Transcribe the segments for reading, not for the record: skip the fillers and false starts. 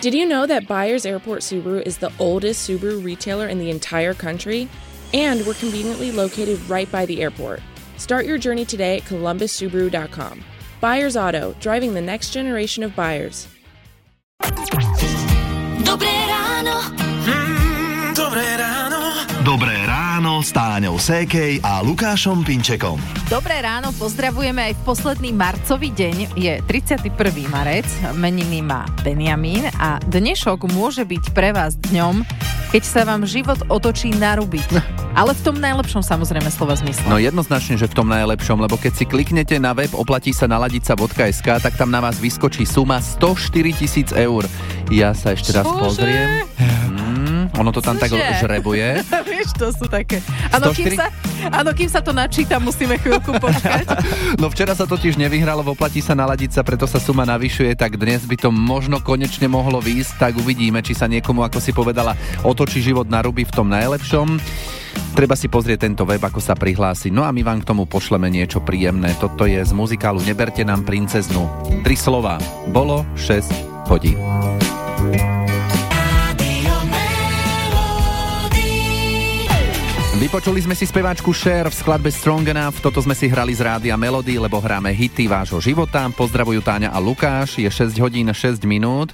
Did you know that Byers Airport Subaru is the oldest Subaru retailer in the entire country? And we're conveniently located right by the airport. Start your journey today at columbussubaru.com. Byers Auto, driving the next generation of buyers. Dobré ráno. Dobré ráno. Dobré ráno s Táňou Sékej a Lukášom Pinčekom. Dobré ráno, pozdravujeme aj v posledný marcový deň. Je 31. marec, meniny má Benjamín a dnešok môže byť pre vás dňom, keď sa vám život otočí na ruby. Ale v tom najlepšom samozrejme slova zmysle. No jednoznačne, že v tom najlepšom, lebo keď si kliknete na web oplatí sa naladica.sk, tak tam na vás vyskočí suma 104 000 eur. Ja sa ešte raz pozriem. Ono to tam tak žrebuje. Vieš, to sú také. Áno, kým sa to načíta, musíme chvíľku počkať. No včera sa totiž nevyhralo v oplatí sa naladiť sa, preto sa suma navyšuje, tak dnes by to možno konečne mohlo výjsť, tak uvidíme, či sa niekomu, ako si povedala, otočí život na ruby v tom najlepšom. Treba si pozrieť tento web, ako sa prihlási. No a my vám k tomu pošleme niečo príjemné. Toto je z muzikálu Neberte nám princeznu. 3 slová. Bolo 6 hodín. Vypočuli sme si speváčku Cher v skladbe Strong Enough. Toto sme si hrali z Rádia Melody, lebo hráme hity vášho života. Pozdravujú Táňa a Lukáš. Je 6 hodín 6 minút.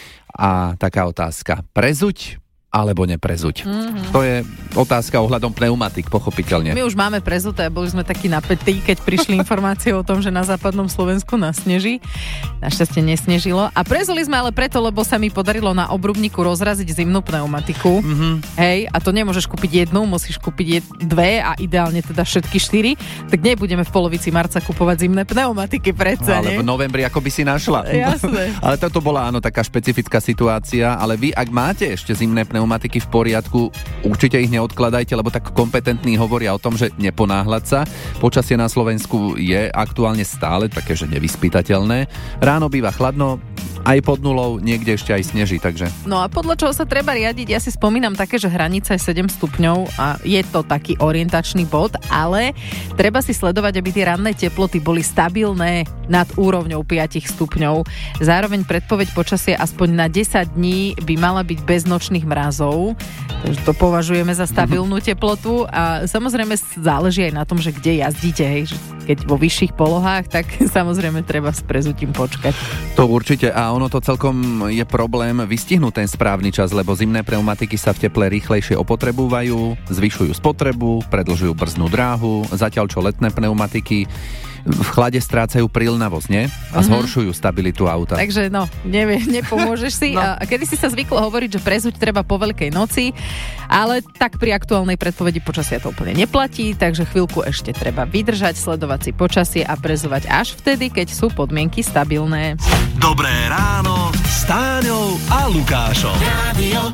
A taká otázka. Prezuť alebo neprezuť? To je otázka ohľadom pneumatik, pochopiteľne. My už máme prezuté a boli sme takí napätí, keď prišli informácie o tom, že na západnom Slovensku nasneží. Našťastie nesnežilo. A prezuli sme ale preto, lebo sa mi podarilo na obrubníku rozraziť zimnú pneumatiku. Hej, a to nemôžeš kúpiť jednu, musíš kúpiť dve a ideálne teda všetky 4. Tak nebudeme v polovici marca kupovať zimné pneumatiky predsa, ale v novembri ako by si našla. Jasné. Ale toto bola áno taká špecifická situácia, ale vy, ak máte ešte zimné pneumatiky v poriadku, určite ich neodkladajte, lebo tak kompetentní hovoria o tom, že neponáhľať sa. Počasie na Slovensku je aktuálne stále také, že nevyspytateľné. Ráno býva chladno, aj pod nulou, niekde ešte aj sneží, takže... No a podľa čoho sa treba riadiť? Ja si spomínam také, že hranica je 7 stupňov a je to taký orientačný bod, ale treba si sledovať, aby tie ranné teploty boli stabilné nad úrovňou 5 stupňov. Zároveň predpoveď počasie aspoň na 10 dní by mala byť bez nočných mrazov, takže to považujeme za stabilnú teplotu a samozrejme záleží aj na tom, že kde jazdíte, hej, keď vo vyšších polohách, tak samozrejme treba s prezutím počkať. To určite a ono to celkom je problém vystihnúť ten správny čas, lebo zimné pneumatiky sa v teple rýchlejšie opotrebúvajú, zvyšujú spotrebu, predĺžujú brzdnú dráhu, zatiaľ čo letné pneumatiky v chlade strácajú prilnavosť, nie? A zhoršujú stabilitu auta. Takže nepomôžeš si. No. A kedy si sa zvyklo hovoriť, že prezuť treba po Veľkej noci, ale tak pri aktuálnej predpovedi počasia to úplne neplatí, takže chvíľku ešte treba vydržať, sledovať si počasie a prezúvať až vtedy, keď sú podmienky stabilné. Dobré ráno s Táňou a Lukášom. Rádio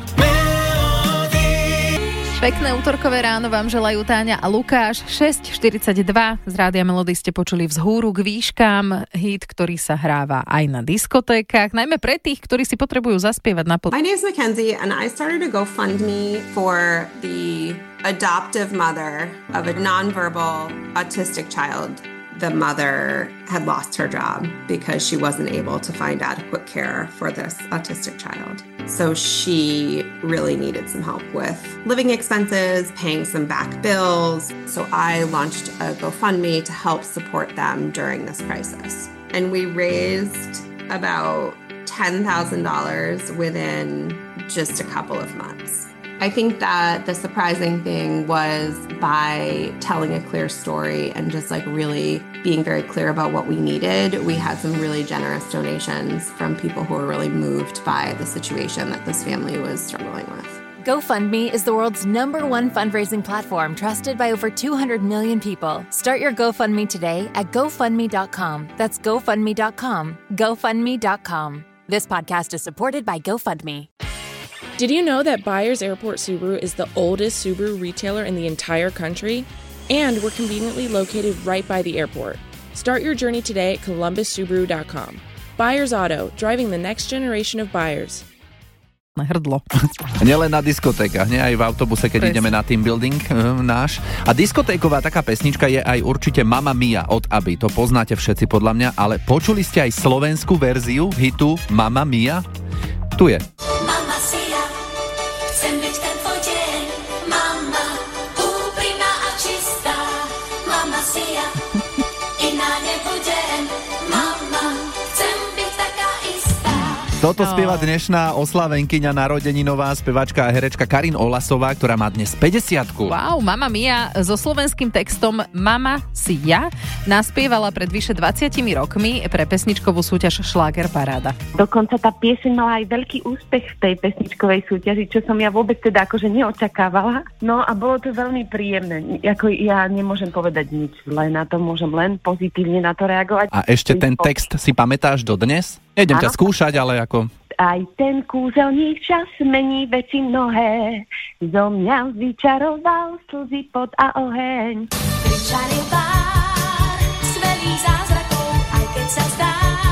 Pekné útorkové ráno vám želajú Táňa a Lukáš. 6:42 z Rádia Melody ste počuli Vzhúru k výškám, hit, ktorý sa hráva aj na diskotékach, najmä pre tých, ktorí si potrebujú zaspievať na My name is Mackenzie and I started a GoFundMe for the adoptive mother of a nonverbal autistic child. The mother had lost her job because she wasn't able to find adequate care for this autistic child. So she really needed some help with living expenses, paying some back bills. So I launched a GoFundMe to help support them during this crisis. And we raised about $10,000 within just a couple of months. I think that the surprising thing was by telling a clear story and just like really being very clear about what we needed, we had some really generous donations from people who were really moved by the situation that this family was struggling with. GoFundMe is the world's #1 fundraising platform trusted by over 200 million people. Start your GoFundMe today at GoFundMe.com. That's GoFundMe.com. GoFundMe.com. This podcast is supported by GoFundMe. Did you know that Byers Airport Subaru is the oldest Subaru retailer in the entire country? And we're conveniently located right by the airport. Start your journey today at columbussubaru.com. Byers Auto, driving the next generation of buyers. Hrdlo. Nielen na diskotékach, nie aj v autobuse, keď ideme na team building náš. A diskotéková taká pesnička je aj určite Mamma Mia od Abby. To poznáte všetci podľa mňa, ale počuli ste aj slovenskú verziu hitu Mamma Mia? Tu je. Mama Sia, chcem byť ten tvoj deň. Mama, úprimná a čistá. Mama Sia, iná nebudem. Mama, chcem byť taká istá. Toto spieva dnešná oslavenkyňa narodeninová spevačka a herečka Karin Olasová, ktorá má dnes 50-ku. Wow, Mamma Mia so slovenským textom Mama Sia naspievala pred vyše 20 rokmi pre pesničkovú súťaž Šláger Paráda. Dokonca tá pieseň mala aj veľký úspech v tej pesničkovej súťaži, čo som ja vôbec teda akože neočakávala. No a bolo to veľmi príjemné. Ako ja nemôžem povedať nič zlé na to, môžem len pozitívne na to reagovať. A ešte ten text si pamätáš dodnes? Nejdem ťa skúšať, ale ako... Aj ten kúzelník čas mení veci mnohé, zo mňa vyčaroval slzy, pot a oheň. Pričaril pár smelých zázrakov, aj keď sa zdá,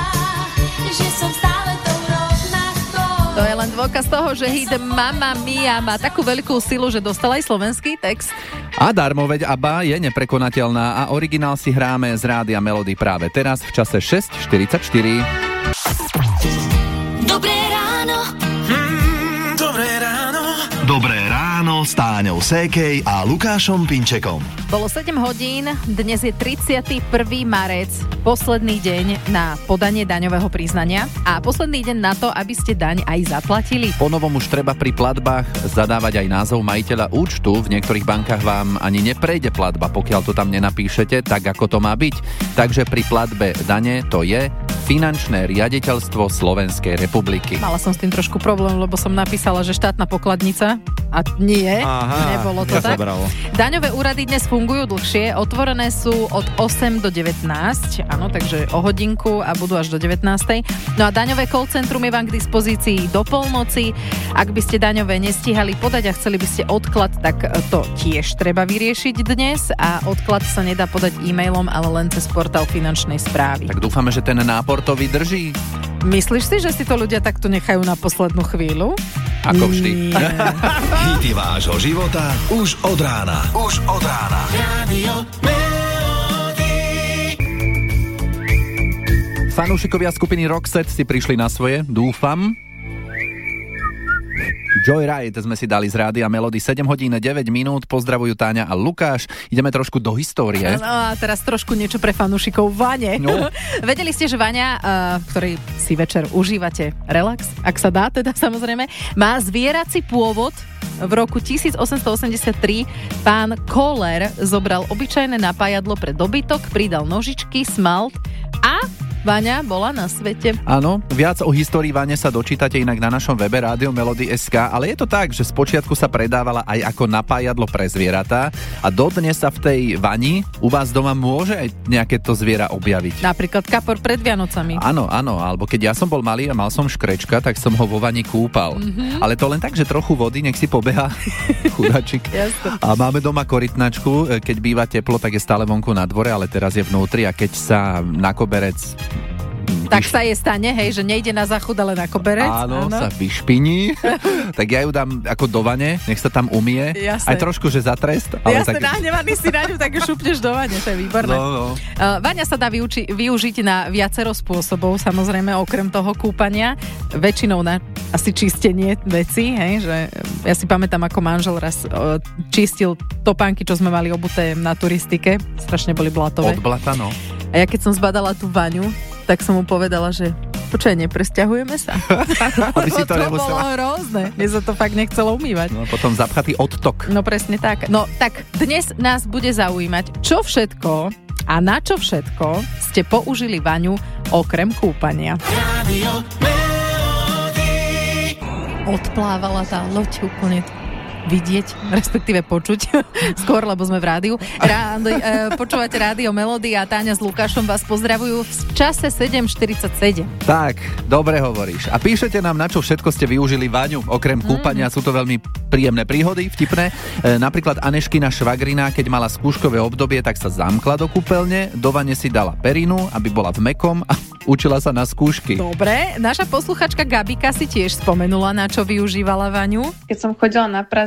že som stále tou rovnakou. To je len dôkaz toho, že hit Mamma Mia má takú veľkú silu, že dostal aj slovenský text. A darmo, veď ABBA je neprekonateľná a originál si hráme z Rádia Melody práve teraz v čase 6:44. Dobré ráno. Dobré ráno. Dobré ráno s Táňou Sékej a Lukášom Pinčekom. Bolo 7 hodín, dnes je 31. marec, posledný deň na podanie daňového priznania a posledný deň na to, aby ste daň aj zaplatili. Po novom už treba pri platbách zadávať aj názov majiteľa účtu. V niektorých bankách vám ani neprejde platba, pokiaľ to tam nenapíšete tak, ako to má byť. Takže pri platbe dane to je Finančné riaditeľstvo Slovenskej republiky. Mala som s tým trošku problém, lebo som napísala, že štátna pokladnica a nie, nebolo to tak. Daňové úrady dnes fungujú dlhšie, otvorené sú od 8 do 19, áno, takže o hodinku a budú až do 19. No a daňové call centrum je vám k dispozícii do polnoci. Ak by ste daňové nestíhali podať a chceli by ste odklad, tak to tiež treba vyriešiť dnes a odklad sa nedá podať e-mailom, ale len cez portál finančnej správy. Tak dúfame, že ten nápor to vydrží. Myslíš si, že si to ľudia takto nechajú na poslednú chvíľu? Ako vždy. Hity vášho života už od rána. Už od rána. Radio Melody. Fanúšikovia skupiny Roxette si prišli na svoje, dúfam. Joyride sme si dali z Rádia Melody, 7 hodín 9 minút, pozdravujú Táňa a Lukáš. Ideme trošku do histórie. No a teraz trošku niečo pre fanúšikov Vane. No. Vedeli ste, že Vaňa, ktorý si večer užívate relax, ak sa dá teda samozrejme, má zvierací pôvod. V roku 1883 pán Kohler zobral obyčajné napájadlo pre dobytok, pridal nožičky, smalt a Vaňa bola na svete. Áno, viac o histórii Vane sa dočítate inak na našom webe Rádio Melody.sk, ale je to tak, že spočiatku sa predávala aj ako napájadlo pre zvieratá a dodnes sa v tej vani u vás doma môže aj nejaké to zviera objaviť. Napríklad kapor pred Vianocami. Áno, alebo keď ja som bol malý a mal som škrečka, tak som ho vo vani kúpal. Ale to len tak, že trochu vody, nech si pobeha chudačik. A máme doma korytnačku, keď býva teplo, tak je stále vonku na dvore, ale teraz je vnútri a keď sa na koberec tak sa jej stane, hej, že nejde na záchod, ale na koberec. Áno, sa vyšpiní. Tak ja ju dám ako do vane, nech sa tam umie. Jasné. Aj trošku, že za trest. Ale jasné, nahnevaný si na ňu, tak ju šupneš do vane, to je výborné. No. Vaňa sa dá využiť na viacero spôsobov, samozrejme, okrem toho kúpania. Väčšinou na asi čistenie veci, hej, že ja si pamätám, ako manžel raz čistil topánky, čo sme mali obuté na turistike. Strašne boli blatové. Od blata, no. A ja keď som zbadala tú Vaňu, tak som mu povedala, že počkaj, nepresťahujeme sa. Aby si to bolo hrozné. Mne sa to fakt nechcelo umývať. No potom zapchatý odtok. No presne tak. No tak dnes nás bude zaujímať, čo všetko a na čo všetko ste použili Vaňu okrem kúpania. Radio Melody. Odplávala tá loď úplne vidieť, respektíve počuť skôr, lebo sme v rádiu. Počúvate Rádio Melody a Táňa s Lukášom vás pozdravujú v čase 7:47. Tak, dobre hovoríš. A píšete nám, na čo všetko ste využili Vaňu, okrem kúpania. Sú to veľmi príjemné príhody, vtipné. Napríklad Aneškina švagrina, keď mala skúškové obdobie, tak sa zamkla do kúpeľne, do vane si dala perinu, aby bola v mäkkom a učila sa na skúšky. Dobre, naša posluchačka Gabika si tiež spomenula, na čo využívala Vaňu. Keď som chodila na prázdniny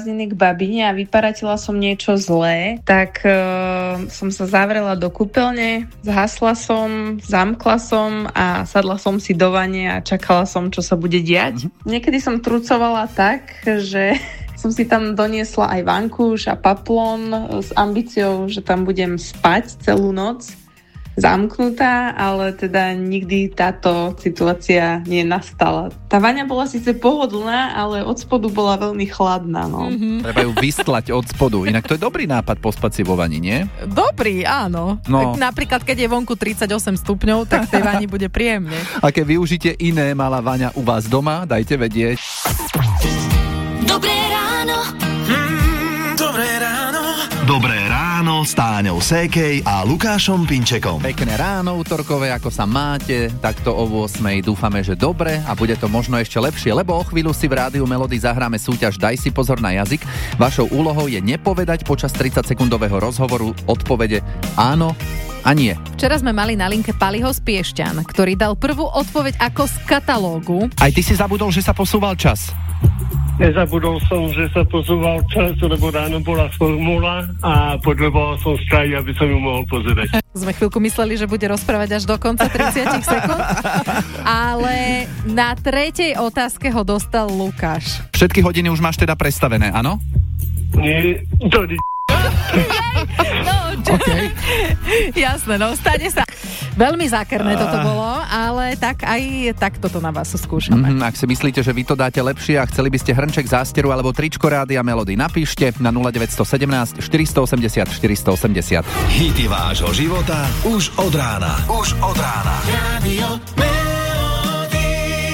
prázdniny k babine a vyparatila som niečo zlé, tak som sa zavrela do kúpeľne, zhasla som, zamkla som a sadla som si do vane a čakala som, čo sa bude diať. Niekedy som trucovala tak, že som si tam doniesla aj vankúš a paplón s ambíciou, že tam budem spať celú noc zamknutá, ale teda nikdy táto situácia nenastala. Tá vaňa bola síce pohodlná, ale od spodu bola veľmi chladná. No. Treba ju vystlať od spodu. Inak to je dobrý nápad pospať si vo vani, nie? Dobrý, áno. No. Napríklad, keď je vonku 38 stupňov, tak v tej vani bude príjemne. A keď využite iné malá vaňa u vás doma, dajte vedieť. Dobré ráno. Dobré ráno. Dobré ráno s Táňou Sékej a Lukášom Pinčekom. Pekné ráno útorkové, ako sa máte, takto o 8:00 dúfame, že dobre a bude to možno ešte lepšie, lebo o chvíľu si v Rádiu Melody zahráme súťaž Daj si pozor na jazyk. Vašou úlohou je nepovedať počas 30-sekundového rozhovoru odpovede áno a nie. Včera sme mali na linke Paliho z Piešťan, ktorý dal prvú odpoveď ako z katalógu. Aj ty si zabudol, že sa posúval čas. Nezabudol som, že sa posúval čas, lebo ráno bola formula a potreboval som straj, aby som ju mohol pozerať. Sme chvíľku mysleli, že bude rozprávať až do konca 30 sekúnd, ale na tretej otázke ho dostal Lukáš. Všetky hodiny už máš teda prestavené, áno? Nie, to No, okay. Jasné, no stane sa. Veľmi zákerné toto bolo, ale tak aj takto to na vás skúšame. Ak si myslíte, že vy to dáte lepšie a chceli by ste hrnček zásteru alebo tričko Rádia Melody, napíšte na 0917 480 480. Hity vášho života už od rána. Už od rána. Radio Melody.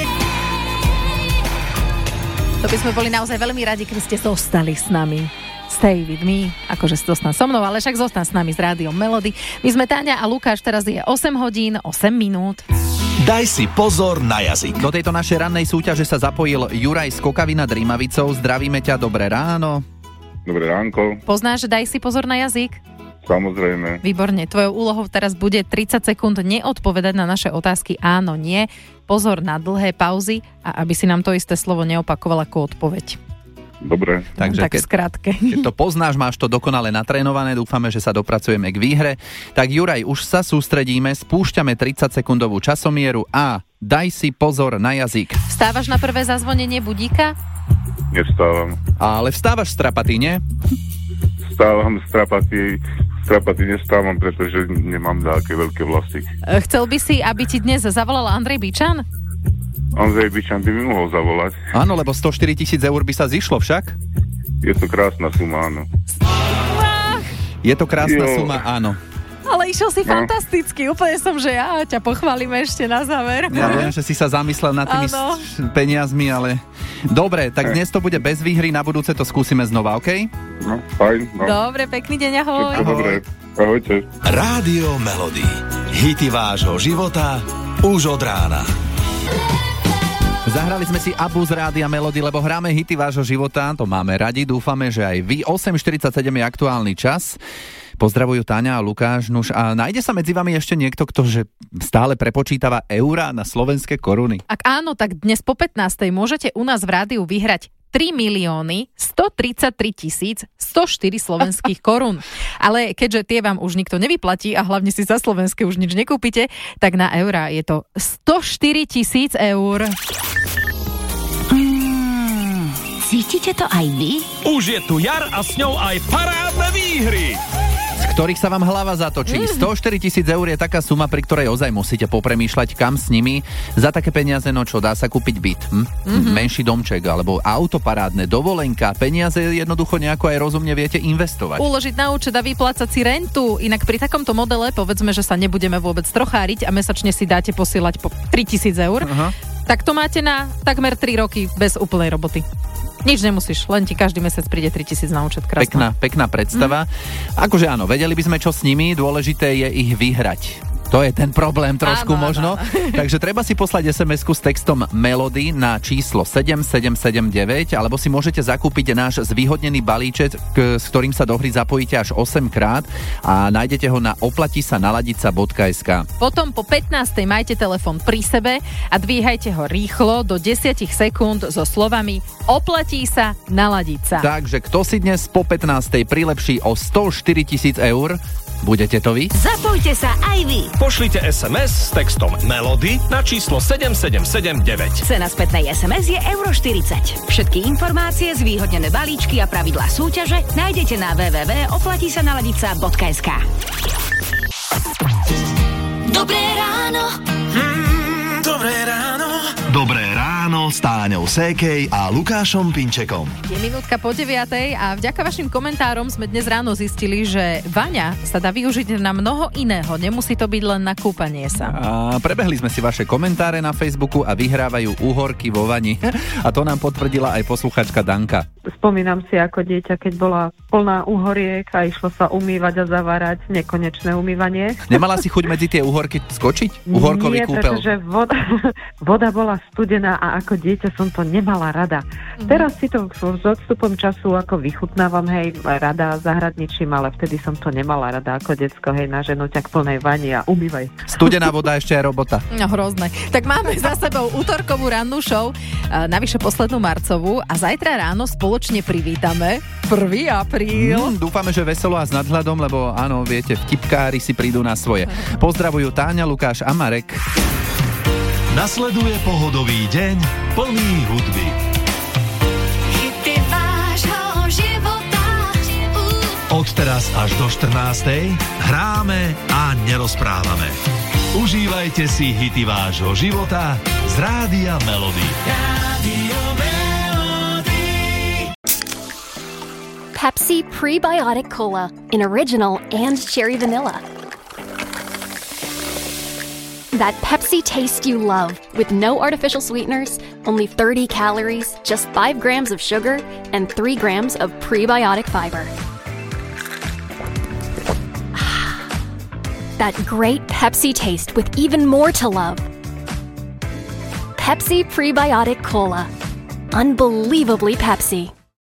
To by sme boli naozaj veľmi radi, keby ste zostali s nami. Stay with me, akože si zostan so mnou, ale však zostan s nami z Rádiom Melody. My sme Táňa a Lukáš, teraz je 8 hodín, 8 minút. Daj si pozor na jazyk. Do tejto našej rannej súťaže sa zapojil Juraj z Kokavy nad Rímavicou. Zdravíme ťa, dobré ráno. Dobré ránko. Poznáš, daj si pozor na jazyk? Samozrejme. Výborne, tvojou úlohou teraz bude 30 sekúnd neodpovedať na naše otázky áno, nie. Pozor na dlhé pauzy a aby si nám to isté slovo neopakoval ako odpoveď. Dobre. Takže tak skrátke. Keď to poznáš, máš to dokonale natrénované, dúfame, že sa dopracujeme k výhre. Tak Juraj, už sa sústredíme, spúšťame 30-sekundovú časomieru a daj si pozor na jazyk. Vstávaš na prvé zazvonenie budíka? Nevstávam. Ale vstávaš strapatý, nie? Vstávam strapatý nestávam, pretože nemám také veľké vlasy. Chcel by si, aby ti dnes zavolal Andrej Bičan? Andrej Bičan by mi mohol zavolať. Áno, lebo 104 000 eur by sa zišlo však. Je to krásna suma, áno. Je to krásna suma, áno. Ale išiel si fantasticky, úplne som, že ja ťa pochválim ešte na záver. Ja viem, že si sa zamyslel nad tými peniazmi, ale... Dobre, tak dnes to bude bez výhry, na budúce to skúsime znova, okej? No, fajn. No. Dobre, pekný deň, ahoj. Dobre, ahojte. Rádio Melody. Hity vášho života už od rána. Zahrali sme si Abu z Rádia Melody, lebo hráme hity vášho života, to máme radi, dúfame, že aj vy. 8:47 je aktuálny čas. Pozdravujú Táňa a Lukáš. Nuž, a nájde sa medzi vami ešte niekto, kto že stále prepočítava eurá na slovenské koruny? Ak áno, tak dnes po 15:00 môžete u nás v rádiu vyhrať 3 133 104 slovenských korún. Ale keďže tie vám už nikto nevyplatí a hlavne si za slovenské už nič nekúpite, tak na eurá je to 104 000 eur. Cítite to aj vy? Už je tu jar a s ňou aj parádne výhry. Z ktorých sa vám hlava zatočí. 104 000 eur je taká suma, pri ktorej ozaj musíte popremýšľať, kam s nimi. Za také peniaze, no čo, dá sa kúpiť byt, menší domček, alebo auto parádne, dovolenka, peniaze jednoducho nejako aj rozumne viete investovať. Uložiť na účet a vyplácať si rentu. Inak pri takomto modele, povedzme, že sa nebudeme vôbec trocháriť a mesačne si dáte posielať po 3 000 eur, tak to máte na takmer 3 roky bez úplnej roboty. Nič nemusíš, len ti každý mesiac príde 3 000 na účet. Krásna. Pekná predstava. Akože áno, vedeli by sme, čo s nimi, dôležité je ich vyhrať. To je ten problém trošku možno. Takže treba si poslať SMS-ku s textom Melody na číslo 7779, alebo si môžete zakúpiť náš zvýhodnený balíček, s ktorým sa do hry zapojíte až 8 krát a nájdete ho na oplatisanaladica.sk. Potom po 15. majte telefón pri sebe a dvíhajte ho rýchlo do 10 sekúnd so slovami oplatí sa, naladiť sa. Takže kto si dnes po 15. prilepší o 104 000 eur, budete to vy? Zapojte sa aj vy. Pošlite SMS s textom Melody na číslo 7779. Cena spätnej SMS je €40. Všetky informácie, zvýhodnené balíčky a pravidlá súťaže nájdete na www.oplatisanaladica.sk. Dobré ráno. Dobré ráno. Dobré ráno s Táňou Sékej a Lukášom Pinčekom. Je minútka po 9:00 a vďaka vašim komentárom sme dnes ráno zistili, že vaňa sa dá využiť na mnoho iného. Nemusí to byť len na kúpanie sa. A prebehli sme si vaše komentáre na Facebooku a vyhrávajú úhorky vo vani. A to nám potvrdila aj posluchačka Danka. Spomínam si ako dieťa, keď bola plná úhoriek a išlo sa umývať a zavárať, nekonečné umývanie. Nemala si chuť medzi tie úhorky skočiť? Uhorkový Nie, kúpel? pretože voda bola studená a ako dieťa som to nemala rada. Teraz si to s odstupom času ako vychutnávam, hej, rada zahradničím, ale vtedy som to nemala rada ako decko, hej, naženú ťa k plnej vani a umývaj. Studená voda ešte je robota. No hrozné. Tak máme za sebou útorkovú rannú show, navyše poslednú marcovú a zajtra ráno spoločne privítame 1. apríl. Dúfame, že veselo a s nadhľadom, lebo áno, viete, vtipkári si prídu na svoje. Pozdravujú Táňa, Lukáš a Marek. Nasleduje pohodový deň plný hudby. Hity vášho života. Od teraz až do 14:00 hráme a nerozprávame. Užívajte si hity vášho života z Rádia Melody. Radio Melody. Pepsi Prebiotic Cola in original and cherry vanilla. That Pepsi taste you love, with no artificial sweeteners, only 30 calories, just 5 grams of sugar, and 3 grams of prebiotic fiber. That great Pepsi taste with even more to love. Pepsi Prebiotic Cola. Unbelievably Pepsi.